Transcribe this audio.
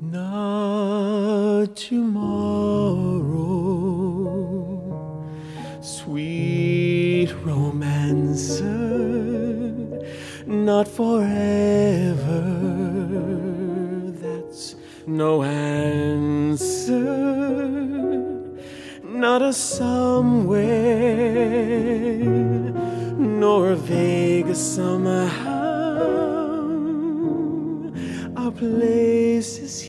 Not tomorrow, sweet romancer, not forever, that's no answer, not a somewhere, nor a vague somehow. Our place is